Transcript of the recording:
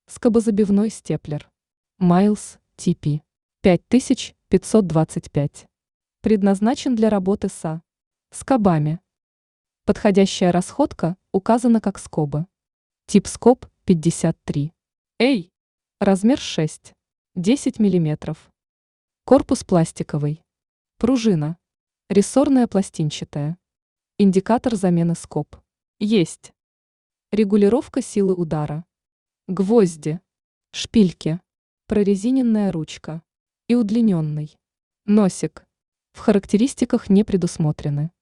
Скобозабивной степлер. Miles TP. 5525. Предназначен для работы со скобами. Подходящая расходка указана как скобы. Тип скоб 53. Эй! Размер 6. 10 мм. Корпус пластиковый. Пружина. Рессорная пластинчатая. Индикатор замены скоб. Есть. Регулировка силы удара. Гвозди. Шпильки. Прорезиненная ручка. И удлиненный носик. В характеристиках не предусмотрены.